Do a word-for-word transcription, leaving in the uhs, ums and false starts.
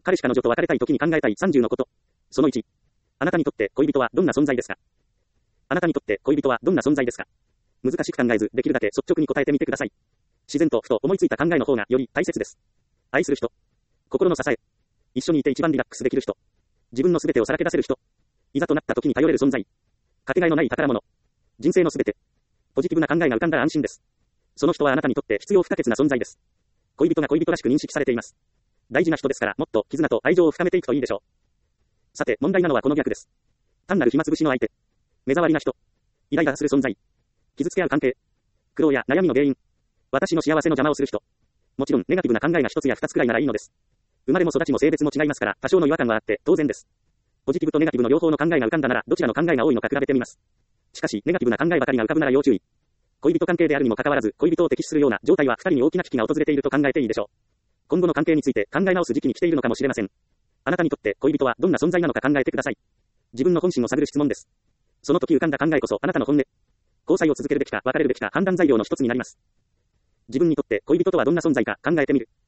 彼氏彼女と別れたい時に考えたいさんじゅうのこと。そのいち。あなたにとって恋人はどんな存在ですか？あなたにとって恋人はどんな存在ですか？難しく考えず、できるだけ率直に答えてみてください。自然とふと思いついた考えの方がより大切です。愛する人。心の支え。一緒にいて一番リラックスできる人。自分のすべてをさらけ出せる人。いざとなった時に頼れる存在。かけがえのない宝物。人生のすべて。ポジティブな考えが浮かんだら安心です。その人はあなたにとって必要不可欠な存在です。恋人が恋人らしく認識されています。大事な人ですから、もっと絆と愛情を深めていくといいでしょう。さて、問題なのはこの逆です。単なる暇つぶしの相手。目障りな人。イライラする存在。傷つけ合う関係。苦労や悩みの原因。私の幸せの邪魔をする人。もちろん、ネガティブな考えが一つや二つくらいならいいのです。生まれも育ちも性別も違いますから、多少の違和感はあって当然です。ポジティブとネガティブの両方の考えが浮かんだなら、どちらの考えが多いのか比べてみます。しかし、ネガティブな考えばかりが浮かぶなら要注意。恋人関係であるにもかかわらず、恋人を敵視するような状態は二人に大きな危機が訪れていると考えていいでしょう。今後の関係について考え直す時期に来ているのかもしれません。あなたにとって恋人はどんな存在なのか考えてください。自分の本心を探る質問です。その時浮かんだ考えこそあなたの本音。交際を続けるべきか別れるべきか判断材料の一つになります。自分にとって恋人とはどんな存在か考えてみる。